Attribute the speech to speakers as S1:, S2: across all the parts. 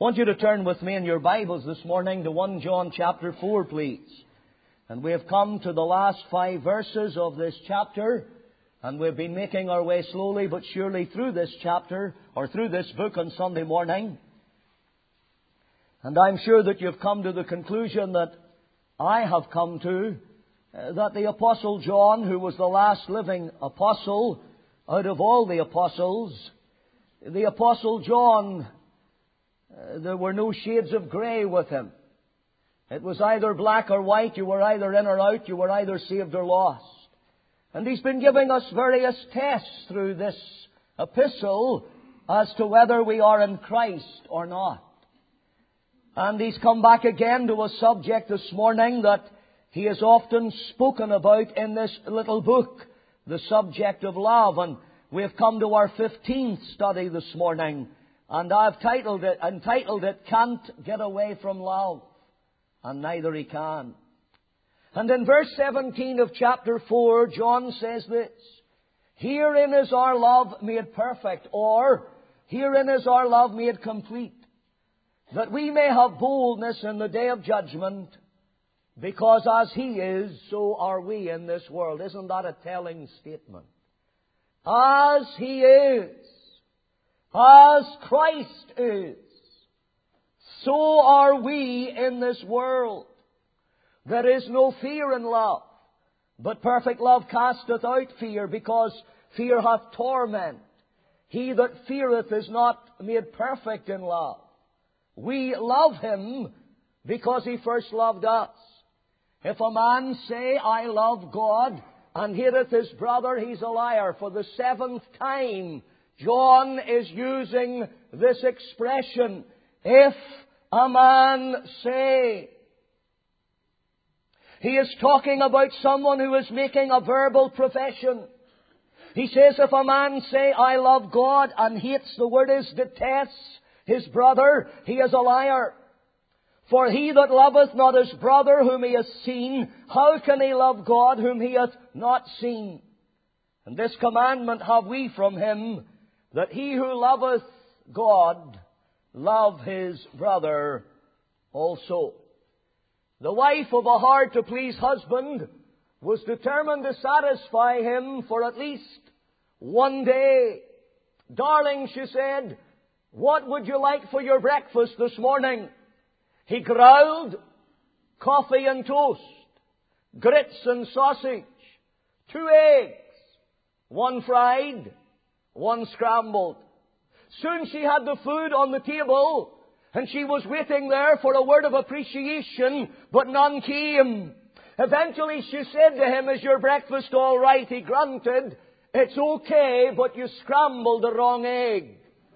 S1: I want you to turn with me in your Bibles this morning to 1 John chapter 4, please. And we have come to the last 5 verses of this chapter, and we've been making our way slowly but surely through this chapter, or through this book on Sunday morning. And I'm sure that you've come to the conclusion that I have come to, that the Apostle John, who was the last living apostle out of all the apostles, the Apostle John, there were no shades of grey with him. It was either black or white. You were either in or out. You were either saved or lost. And he's been giving us various tests through this epistle as to whether we are in Christ or not. And he's come back again to a subject this morning that he has often spoken about in this little book, the subject of love. And we have come to our 15th study this morning. And I've entitled it, Can't Get Away from Love. And neither he can. And in verse 17 of chapter 4, John says this: Herein is our love made perfect, or herein is our love made complete, that we may have boldness in the day of judgment, because as He is, so are we in this world. Isn't that a telling statement? As He is, as Christ is, so are we in this world. There is no fear in love, but perfect love casteth out fear, because fear hath torment. He that feareth is not made perfect in love. We love Him because He first loved us. If a man say, I love God, and hateth his brother, he's a liar. For the 7th time, John is using this expression, if a man say. He is talking about someone who is making a verbal profession. He says, if a man say, I love God, and hates, the word is detests, his brother, he is a liar. For he that loveth not his brother whom he hath seen, how can he love God whom he hath not seen? And this commandment have we from Him, that he who loveth God love his brother also. The wife of a hard-to-please husband was determined to satisfy him for at least one day. Darling, she said, what would you like for your breakfast this morning? He growled, coffee and toast, grits and sausage, 2 eggs, 1 fried, 1 scrambled. Soon she had the food on the table, and she was waiting there for a word of appreciation, but none came. Eventually she said to him, is your breakfast all right? He grunted, it's okay, but you scrambled the wrong egg.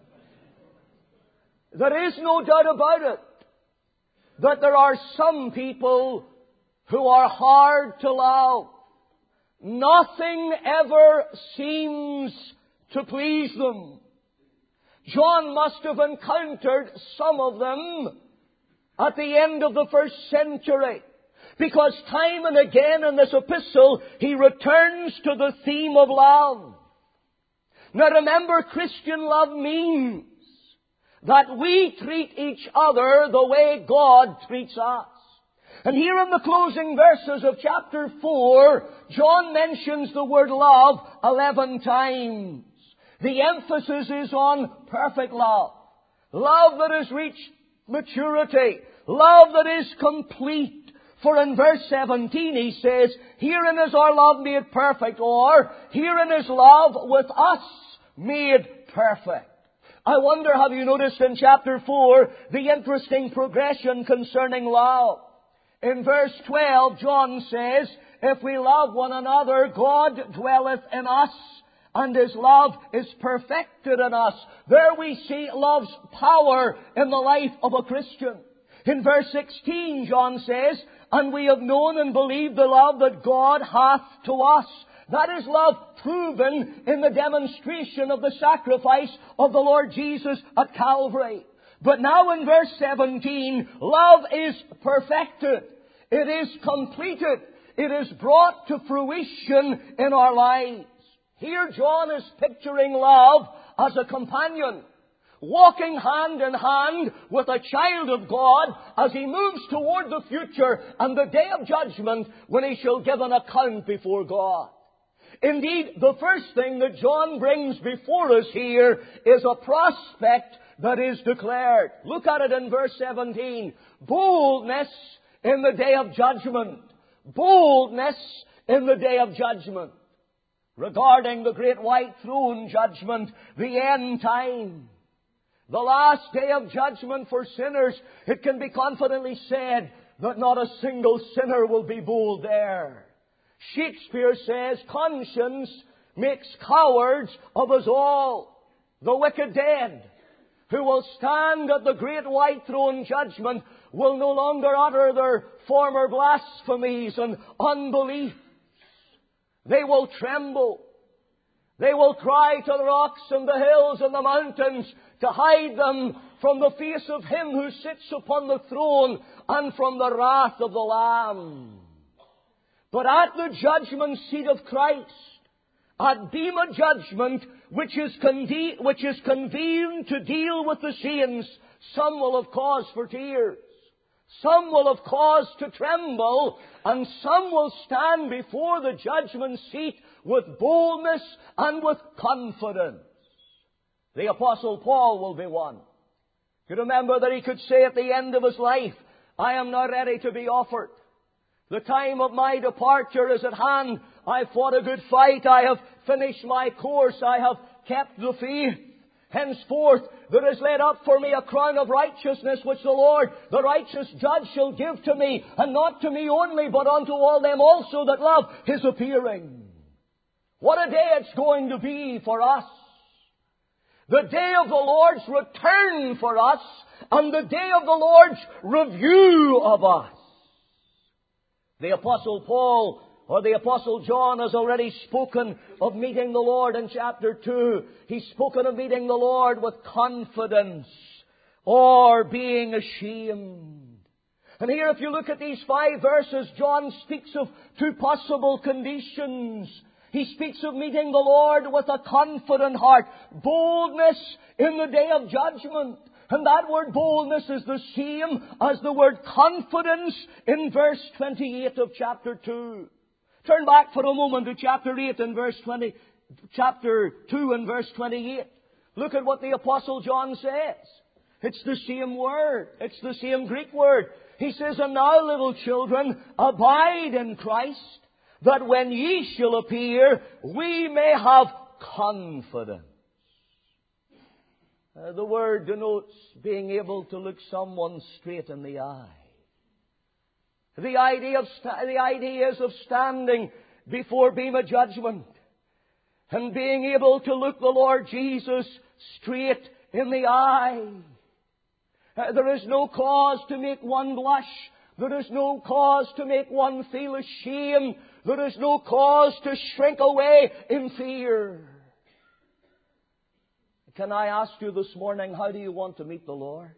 S1: There is no doubt about it that there are some people who are hard to love. Nothing ever seems to please them. John must have encountered some of them at the end of the 1st century, because time and again in this epistle he returns to the theme of love. Now remember, Christian love means that we treat each other the way God treats us. And here in the closing verses of chapter 4, John mentions the word love 11 times. The emphasis is on perfect love. Love that has reached maturity. Love that is complete. For in verse 17 he says, Herein is our love made perfect, or herein is love with us made perfect. I wonder, have you noticed in chapter 4 the interesting progression concerning love? In verse 12, John says, If we love one another, God dwelleth in us, and His love is perfected in us. There we see love's power in the life of a Christian. In verse 16, John says, And we have known and believed the love that God hath to us. That is love proven in the demonstration of the sacrifice of the Lord Jesus at Calvary. But now in verse 17, love is perfected. It is completed. It is brought to fruition in our lives. Here John is picturing love as a companion. walking hand in hand with a child of God as he moves toward the future and the day of judgment when he shall give an account before God. Indeed, the first thing that John brings before us here is a prospect that is declared. Look at it in verse 17. Boldness in the day of judgment. Boldness in the day of judgment. Regarding the great white throne judgment, the end time, the last day of judgment for sinners, it can be confidently said that not a single sinner will be bold there. Shakespeare says, conscience makes cowards of us all. The wicked dead, who will stand at the great white throne judgment, will no longer utter their former blasphemies and unbeliefs. They will tremble. They will cry to the rocks and the hills and the mountains to hide them from the face of Him who sits upon the throne and from the wrath of the Lamb. But at the judgment seat of Christ, at Bema judgment, which is convened to deal with the saints, some will have cause for tears. Some will have cause to tremble, and some will stand before the judgment seat with boldness and with confidence. The Apostle Paul will be one. You remember that he could say at the end of his life, I am now ready to be offered. The time of my departure is at hand. I fought a good fight. I have finished my course. I have kept the faith. Henceforth, there is laid up for me a crown of righteousness, which the Lord, the righteous judge, shall give to me, and not to me only, but unto all them also that love His appearing. What a day it's going to be for us. The day of the Lord's return for us, and the day of the Lord's review of us. The Apostle Paul, or the Apostle John, has already spoken of meeting the Lord in chapter 2. He's spoken of meeting the Lord with confidence or being ashamed. And here, if you look at these 5 verses, John speaks of 2 possible conditions. He speaks of meeting the Lord with a confident heart, boldness in the day of judgment. And that word boldness is the same as the word confidence in verse 28 of chapter 2. Turn back for a moment to chapter 2 and verse 28. Look at what the Apostle John says. It's the same word. It's the same Greek word. He says, and now, little children, abide in Christ, that when ye shall appear, we may have confidence. The word denotes being able to look someone straight in the eye. The idea is of standing before Bema judgment and being able to look the Lord Jesus straight in the eye. There is no cause to make one blush. There is no cause to make one feel ashamed. There is no cause to shrink away in fear. Can I ask you this morning, how do you want to meet the Lord?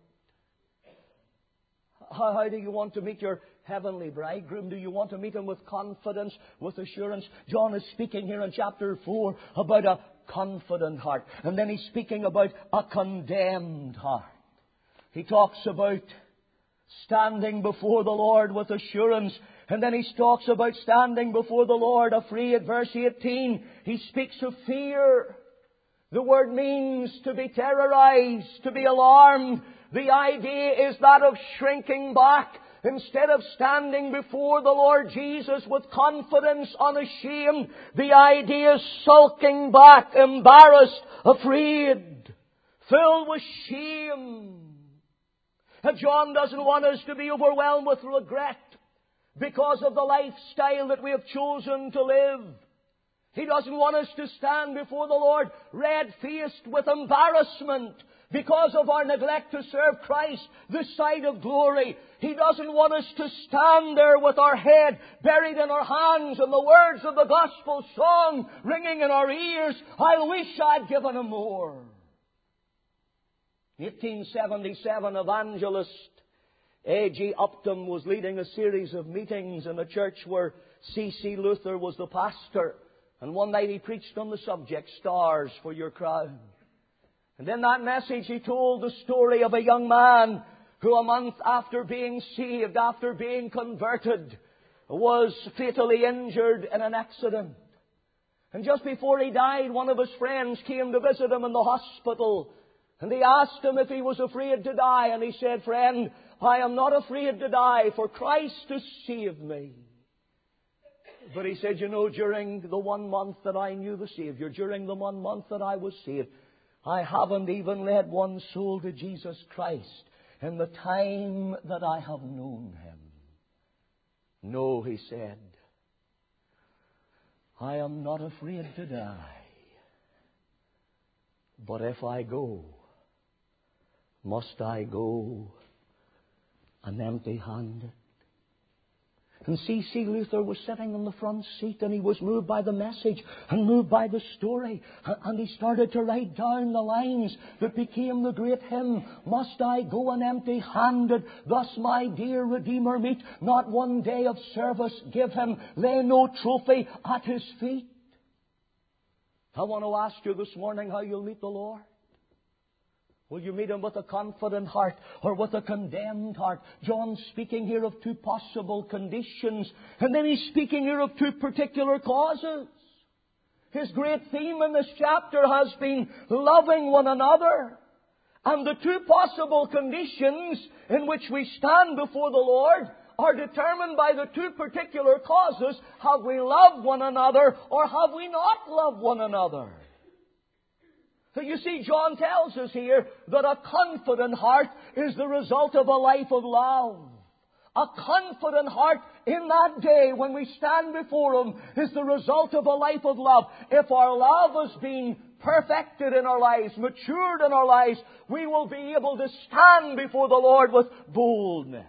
S1: How do you want to meet your heavenly bridegroom? Do you want to meet Him with confidence, with assurance? John is speaking here in chapter 4 about a confident heart. And then he's speaking about a condemned heart. He talks about standing before the Lord with assurance. And then he talks about standing before the Lord afraid. Verse 18, he speaks of fear. The word means to be terrorized, to be alarmed. The idea is that of shrinking back. Instead of standing before the Lord Jesus with confidence, unashamed, the idea is sulking back, embarrassed, afraid, filled with shame. And John doesn't want us to be overwhelmed with regret because of the lifestyle that we have chosen to live. He doesn't want us to stand before the Lord red-faced with embarrassment because of our neglect to serve Christ this side of glory. He doesn't want us to stand there with our head buried in our hands and the words of the gospel song ringing in our ears. I wish I'd given Him more. 1877, evangelist A.G. Upton was leading a series of meetings in a church where C.C. Luther was the pastor. And one night he preached on the subject, Stars for Your Crown. And in that message he told the story of a young man who a month after being saved, after being converted, was fatally injured in an accident. And just before he died, one of his friends came to visit him in the hospital. And he asked him if he was afraid to die. And he said, "Friend, I am not afraid to die, for Christ has saved me." But he said, "You know, during the 1 month that I knew the Savior, during the 1 month that I was saved, I haven't even led one soul to Jesus Christ in the time that I have known Him." "No," he said, "I am not afraid to die. But if I go, must I go an empty-handed?" And C.C. Luther was sitting in the front seat, and he was moved by the message and moved by the story. And he started to write down the lines that became the great hymn, "Must I go an empty-handed? Thus my dear Redeemer meet. Not one day of service give Him. Lay no trophy at His feet." I want to ask you this morning how you'll meet the Lord. Will you meet Him with a confident heart or with a condemned heart? John's speaking here of two possible conditions. And then he's speaking here of two particular causes. His great theme in this chapter has been loving one another. And the two possible conditions in which we stand before the Lord are determined by the two particular causes. Have we loved one another or have we not loved one another? So you see, John tells us here that a confident heart is the result of a life of love. A confident heart in that day when we stand before Him is the result of a life of love. If our love has been perfected in our lives, matured in our lives, we will be able to stand before the Lord with boldness.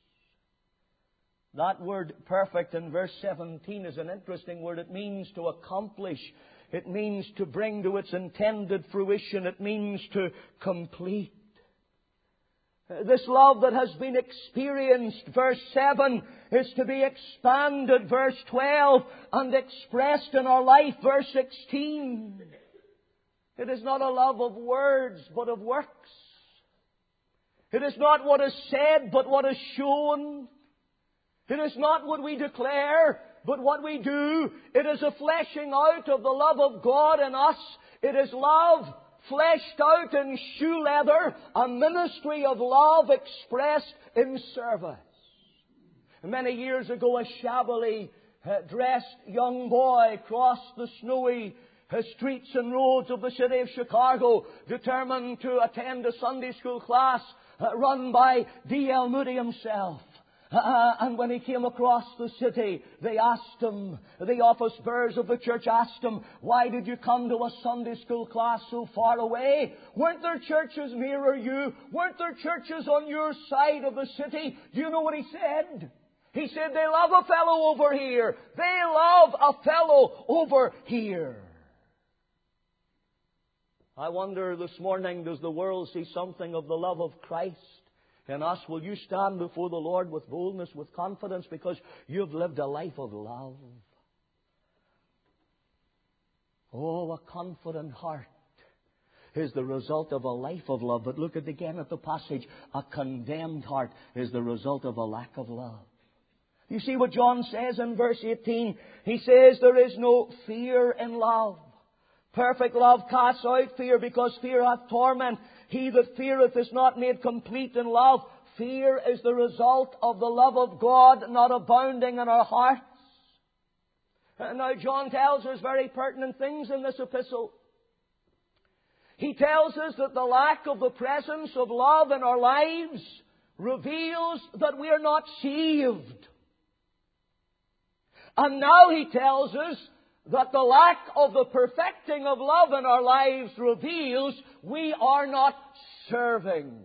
S1: That word perfect in verse 17 is an interesting word. It means to accomplish. It means to bring to its intended fruition. It means to complete. This love that has been experienced, verse 7, is to be expanded, verse 12, and expressed in our life, verse 16. It is not a love of words, but of works. It is not what is said, but what is shown. It is not what we declare, but what we do. It is a fleshing out of the love of God in us. It is love fleshed out in shoe leather, a ministry of love expressed in service. Many years ago, a shabbily dressed young boy crossed the snowy streets and roads of the city of Chicago, determined to attend a Sunday school class run by D.L. Moody himself. And when he came across the city, they asked him, the office bearers of the church asked him, "Why did you come to a Sunday school class so far away? Weren't there churches nearer you? Weren't there churches on your side of the city?" Do you know what he said? He said, "They love a fellow over here. They love a fellow over here." I wonder this morning, does the world see something of the love of Christ in us? Will you stand before the Lord with boldness, with confidence, because you've lived a life of love? Oh, a confident heart is the result of a life of love. But look again at the passage. A condemned heart is the result of a lack of love. You see what John says in verse 18? He says, "There is no fear in love. Perfect love casts out fear, because fear hath torment. He that feareth is not made complete in love." Fear is the result of the love of God not abounding in our hearts. Now, John tells us very pertinent things in this epistle. He tells us that the lack of the presence of love in our lives reveals that we are not saved. And now he tells us that the lack of the perfecting of love in our lives reveals we are not serving.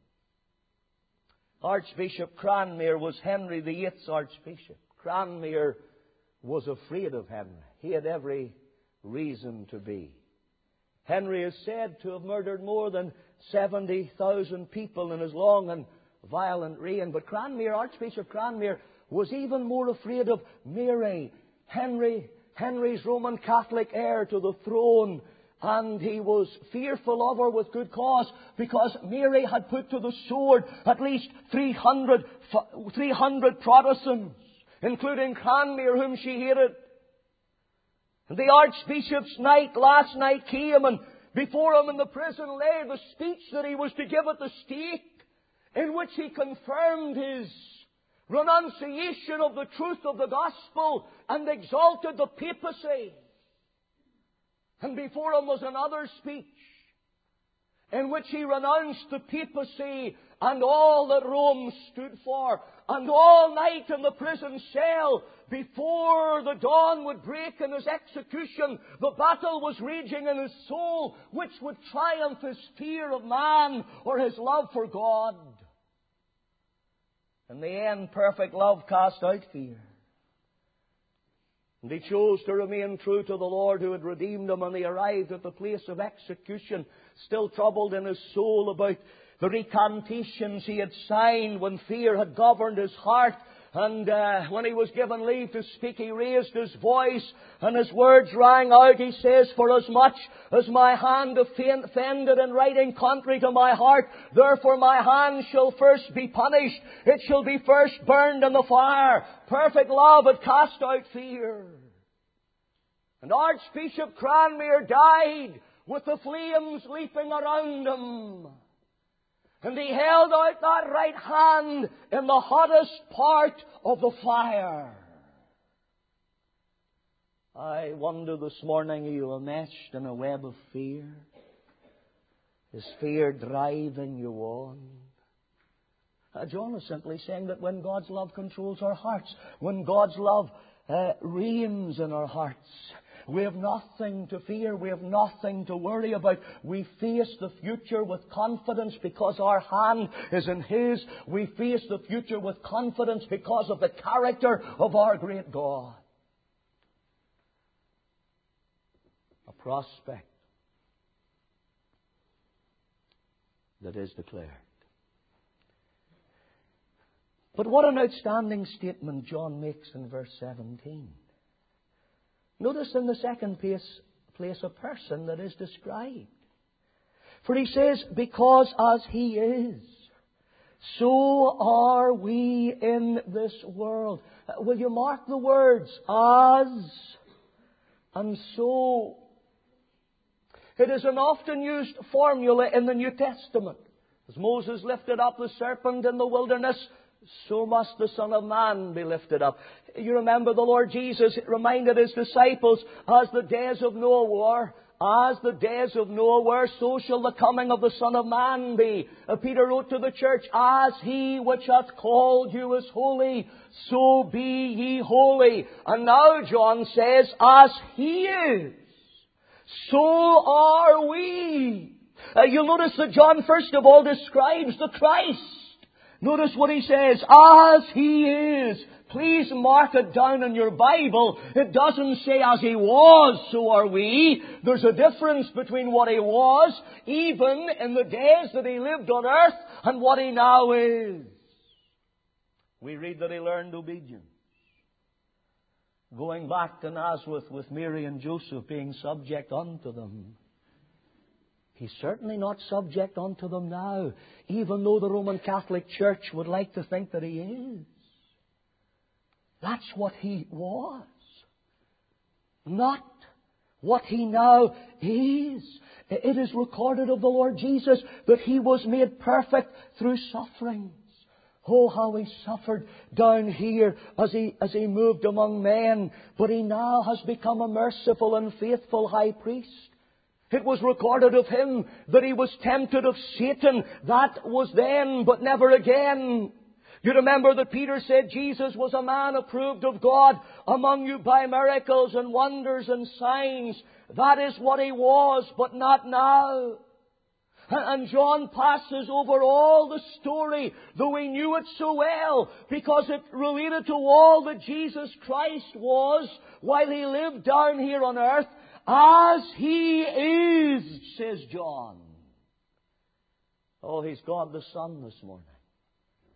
S1: Archbishop Cranmer was Henry VIII's Archbishop. Cranmer was afraid of Henry. He had every reason to be. Henry is said to have murdered more than 70,000 people in his long and violent reign. But Cranmer, Archbishop Cranmer, was even more afraid of Mary, Henry's Roman Catholic heir to the throne, And he was fearful of her with good cause, because Mary had put to the sword at least 300 Protestants, including Cranmer, whom she hated. And the Archbishop's last night came, and before him in the prison lay the speech that he was to give at the stake, in which he confirmed his renunciation of the truth of the gospel and exalted the papacy. And before him was another speech in which he renounced the papacy and all that Rome stood for. And all night in the prison cell, before the dawn would break in his execution, the battle was raging in his soul, which would triumph, his fear of man or his love for God. In the end, perfect love cast out fear. And he chose to remain true to the Lord who had redeemed him, and he arrived at the place of execution, still troubled in his soul about the recantations he had signed when fear had governed his heart. And when he was given leave to speak, he raised his voice, and his words rang out. He says, "For as much as my hand offended in writing contrary to my heart, therefore my hand shall first be punished. It shall be first burned in the fire." Perfect love had cast out fear. And Archbishop Cranmer died with the flames leaping around him. And he held out that right hand in the hottest part of the fire. I wonder this morning, are you enmeshed in a web of fear? Is fear driving you on? John is simply saying that when God's love controls our hearts, when God's love reigns in our hearts, we have nothing to fear. We have nothing to worry about. We face the future with confidence because our hand is in His. We face the future with confidence because of the character of our great God. A prospect that is declared. But what an outstanding statement John makes in verse 17. Notice in the second place a person that is described. For he says, "Because as He is, so are we in this world." Will you mark the words "as" and "so"? It is an often used formula in the New Testament. As Moses lifted up the serpent in the wilderness, so must the Son of Man be lifted up. You remember the Lord Jesus reminded His disciples, as the days of Noah were, so shall the coming of the Son of Man be. Peter wrote to the church, "As He which hath called you is holy, so be ye holy." And now John says, "As He is, so are we." You'll notice that John first of all describes the Christ. Notice what he says, "As He is." Please mark it down in your Bible. It doesn't say "as He was, so are we." There's a difference between what He was, even in the days that He lived on earth, and what He now is. We read that He learned obedience. Going back to Nazareth with Mary and Joseph, being subject unto them. He's certainly not subject unto them now, even though the Roman Catholic Church would like to think that He is. That's what He was, not what He now is. It is recorded of the Lord Jesus that He was made perfect through sufferings. Oh, how He suffered down here as he moved among men, but He now has become a merciful and faithful high priest. It was recorded of Him that He was tempted of Satan. That was then, but never again. You remember that Peter said Jesus was a man approved of God among you by miracles and wonders and signs. That is what He was, but not now. And John passes over all the story, though he knew it so well, because it related to all that Jesus Christ was while He lived down here on earth. As He is, says John. Oh, He's God the Son this morning.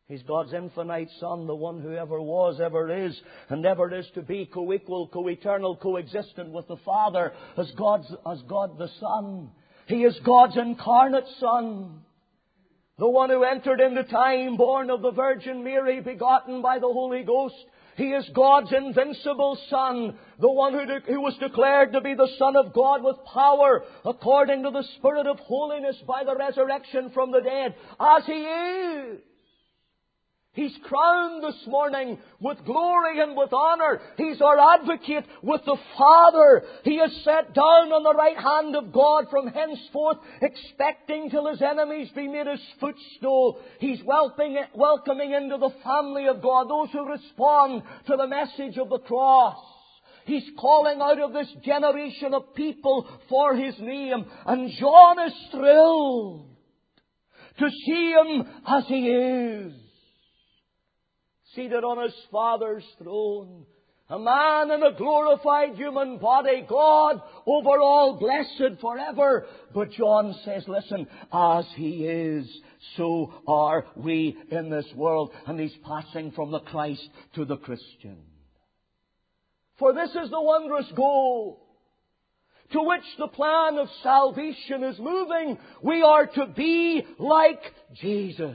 S1: He's God's infinite Son, the one who ever was, ever is, and ever is to be, co-equal, co-eternal, co-existent with the Father as God the Son. He is God's incarnate Son, the one who entered into time, born of the Virgin Mary, begotten by the Holy Ghost. He is God's invincible Son, the one who was declared to be the Son of God with power, according to the Spirit of holiness by the resurrection from the dead, as He is. He's crowned this morning with glory and with honor. He's our advocate with the Father. He is set down on the right hand of God from henceforth, expecting till His enemies be made His footstool. He's welcoming into the family of God those who respond to the message of the cross. He's calling out of this generation of people for His name. And John is thrilled to see Him as He is, seated on His Father's throne. A man in a glorified human body, God over all, blessed forever. But John says, listen, as He is, so are we in this world. And he's passing from the Christ to the Christian. For this is the wondrous goal to which the plan of salvation is moving. We are to be like Jesus.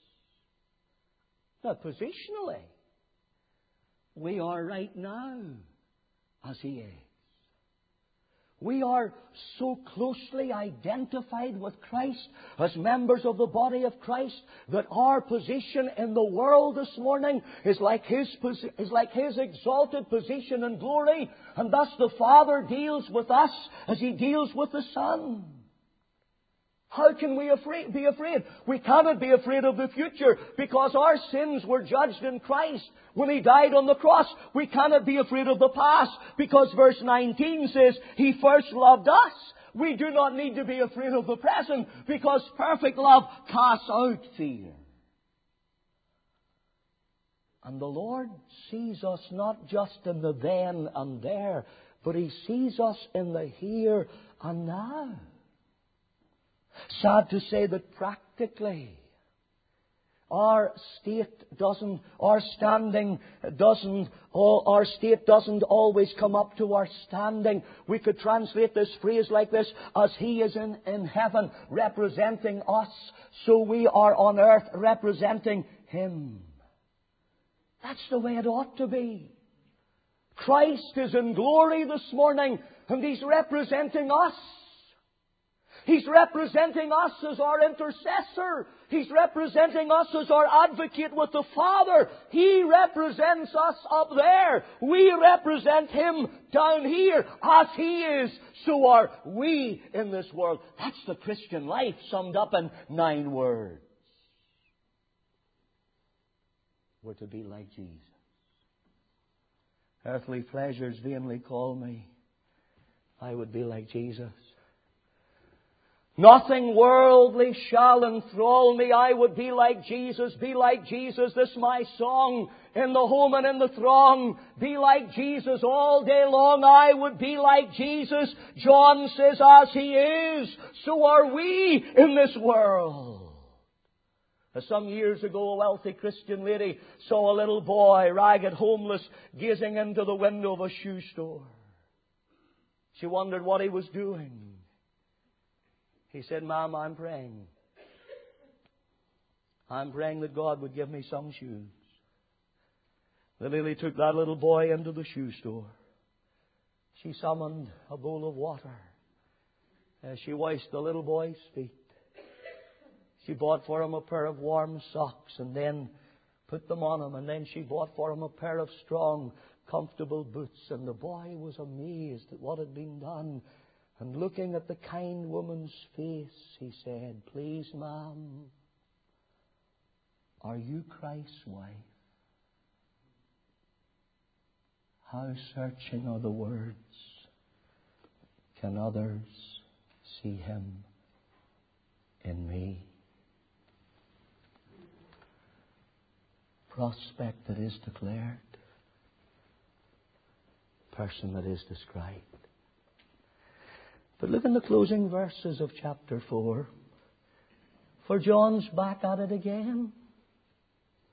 S1: Now, positionally, we are right now as He is. We are so closely identified with Christ as members of the body of Christ that our position in the world this morning is like His exalted position and glory, and thus the Father deals with us as He deals with the Son. How can we be afraid? We cannot be afraid of the future because our sins were judged in Christ when He died on the cross. We cannot be afraid of the past because verse 19 says He first loved us. We do not need to be afraid of the present because perfect love casts out fear. And the Lord sees us not just in the then and there, but He sees us in the here and now. Sad to say that practically our state doesn't always come up to our standing. We could translate this phrase like this: as He is in heaven representing us, so we are on earth representing Him. That's the way it ought to be. Christ is in glory this morning, and He's representing us. He's representing us as our intercessor. He's representing us as our advocate with the Father. He represents us up there. We represent Him down here. As He is, so are we in this world. That's the Christian life summed up in 9 words. We're to be like Jesus. Earthly pleasures vainly call me. I would be like Jesus. Nothing worldly shall enthrall me. I would be like Jesus, be like Jesus. This is my song in the home and in the throng. Be like Jesus all day long. I would be like Jesus. John says, as He is, so are we in this world. Some years ago, a wealthy Christian lady saw a little boy, ragged, homeless, gazing into the window of a shoe store. She wondered what he was doing. He said, Ma'am, I'm praying. I'm praying that God would give me some shoes. The lady took that little boy into the shoe store. She summoned a bowl of water. She washed the little boy's feet. She bought for him a pair of warm socks and then put them on him. And then she bought for him a pair of strong, comfortable boots. And the boy was amazed at what had been done. And looking at the kind woman's face, he said, Please, ma'am, are you Christ's wife? How searching are the words. Can others see Him in me? Prospect that is declared. Person that is described. But look in the closing verses of chapter 4. For John's back at it again.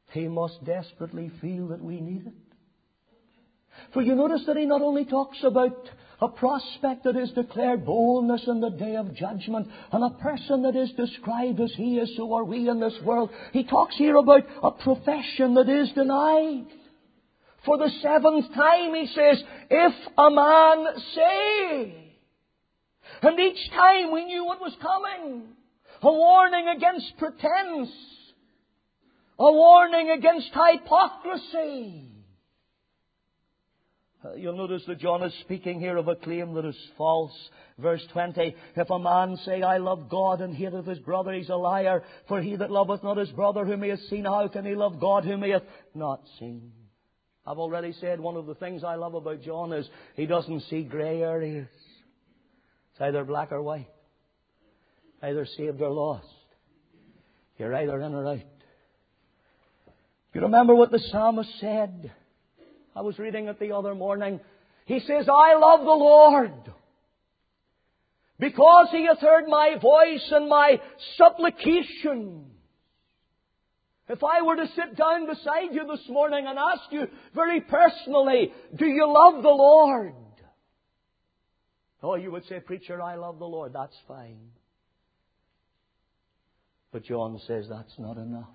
S1: He must desperately feel that we need it. For you notice that he not only talks about a prospect that is declared boldness in the day of judgment, and a person that is described as he is, so are we in this world. He talks here about a profession that is denied. For the 7th time he says, if a man say. And each time we knew what was coming. A warning against pretense. A warning against hypocrisy. You'll notice that John is speaking here of a claim that is false. Verse 20, if a man say, I love God, and hateth his brother, he's a liar. For he that loveth not his brother whom he hath seen, how can he love God whom he hath not seen? I've already said one of the things I love about John is he doesn't see grey areas. It's either black or white. Either saved or lost. You're either in or out. You remember what the psalmist said? I was reading it the other morning. He says, I love the Lord, because He hath heard my voice and my supplication. If I were to sit down beside you this morning and ask you very personally, do you love the Lord? Oh, you would say, preacher, I love the Lord. That's fine. But John says that's not enough.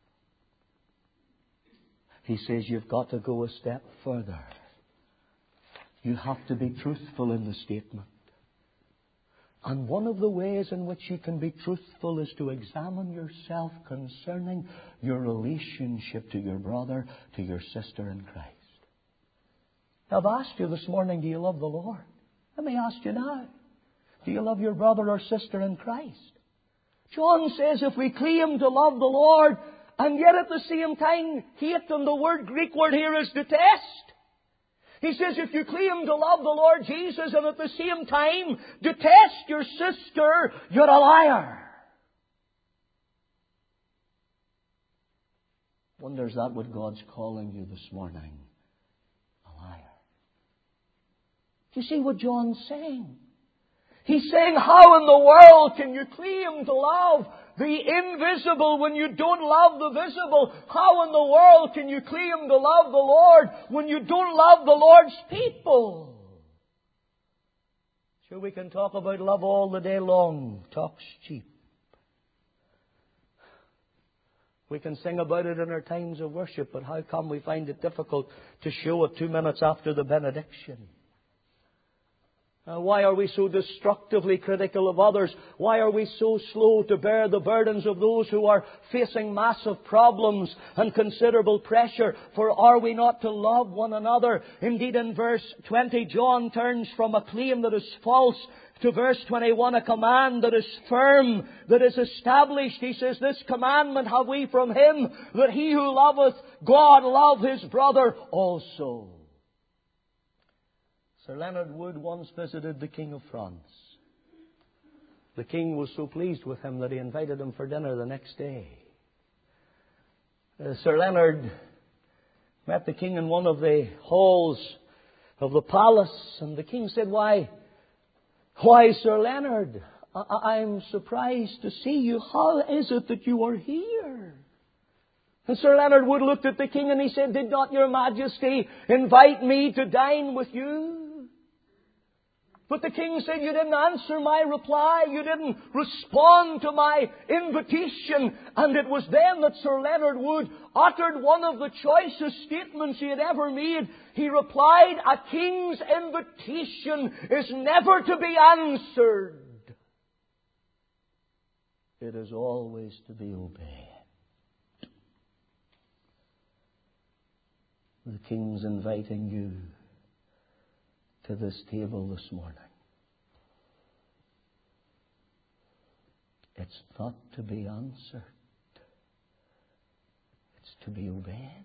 S1: He says you've got to go a step further. You have to be truthful in the statement. And one of the ways in which you can be truthful is to examine yourself concerning your relationship to your brother, to your sister in Christ. Now, I've asked you this morning, do you love the Lord? Let me ask you now. Do you love your brother or sister in Christ? John says if we claim to love the Lord, and yet at the same time hate, and the Greek word here is detest. He says if you claim to love the Lord Jesus and at the same time detest your sister, you're a liar. Wonder, is that what God's calling you this morning? A liar. Do you see what John's saying? He's saying, how in the world can you claim to love the invisible when you don't love the visible? How in the world can you claim to love the Lord when you don't love the Lord's people? Sure, we can talk about love all the day long. Talk's cheap. We can sing about it in our times of worship, but how come we find it difficult to show it 2 minutes after the benediction? Why are we so destructively critical of others? Why are we so slow to bear the burdens of those who are facing massive problems and considerable pressure? For are we not to love one another? Indeed, in verse 20, John turns from a claim that is false to verse 21, a command that is firm, that is established. He says, this commandment have we from Him, that he who loveth God love his brother also. Sir Leonard Wood once visited the King of France. The King was so pleased with him that he invited him for dinner the next day. Sir Leonard met the King in one of the halls of the palace, and the King said, Why, Sir Leonard, I'm surprised to see you. How is it that you are here? And Sir Leonard Wood looked at the King and he said, Did not your Majesty invite me to dine with you? But the King said, You didn't answer my reply. You didn't respond to my invitation. And it was then that Sir Leonard Wood uttered one of the choicest statements he had ever made. He replied, A king's invitation is never to be answered. It is always to be obeyed. The King's inviting you to this table this morning. It's not to be answered. It's to be obeyed.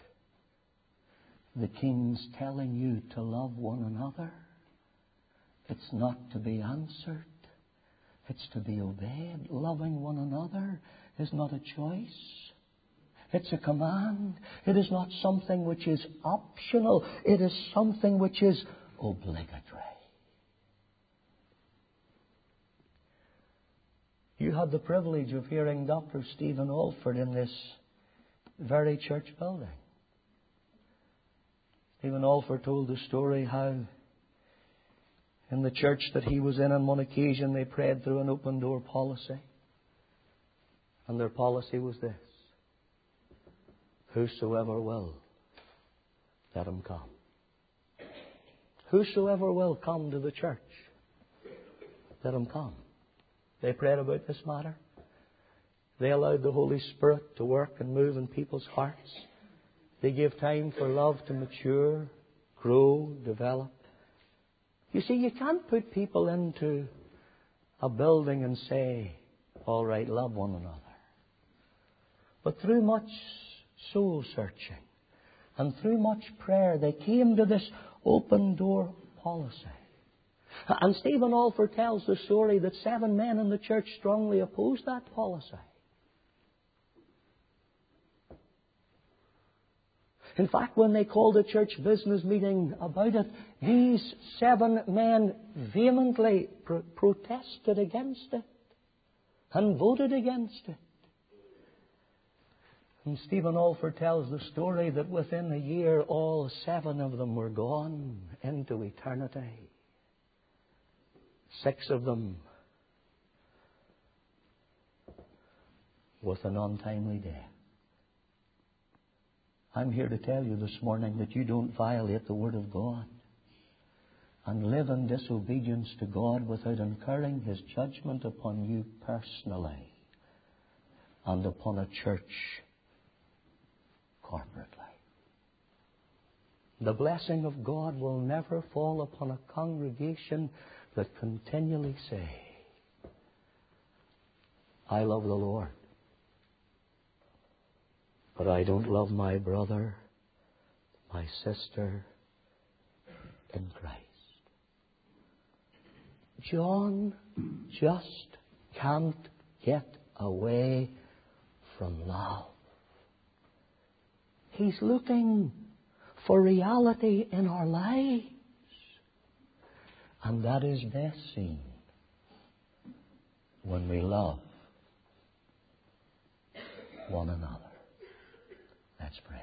S1: The King's telling you to love one another. It's not to be answered. It's to be obeyed. Loving one another is not a choice. It's a command. It is not something which is optional. It is something which is obligatory. You had the privilege of hearing Dr. Stephen Alford in this very church building. Stephen Alford told the story how in the church that he was in on one occasion they prayed through an open door policy. And their policy was this: whosoever will, let him come. Whosoever will come to the church, let him come. They prayed about this matter. They allowed the Holy Spirit to work and move in people's hearts. They gave time for love to mature, grow, develop. You see, you can't put people into a building and say, all right, love one another. But through much soul searching and through much prayer, they came to this open door policy. And Stephen Alford tells the story that 7 men in the church strongly opposed that policy. In fact, when they called a church business meeting about it, these 7 men vehemently protested against it and voted against it. And Stephen Alford tells the story that within a year, all 7 of them were gone into eternity. 6 of them with an untimely death. I'm here to tell you this morning that you don't violate the Word of God and live in disobedience to God without incurring His judgment upon you personally and upon a church corporately. The blessing of God will never fall upon a congregation that continually say, I love the Lord, but I don't love my brother, my sister in Christ. John just can't get away from love. He's looking for reality in our lives. And that is best seen when we love one another. Let's pray.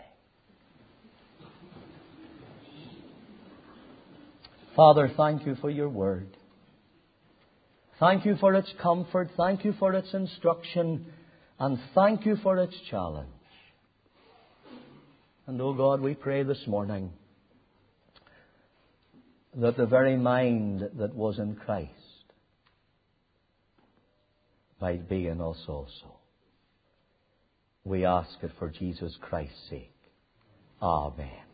S1: Father, thank you for your word. Thank you for its comfort. Thank you for its instruction. And thank you for its challenge. And, oh God, we pray this morning that the very mind that was in Christ might be in us also. We ask it for Jesus Christ's sake. Amen.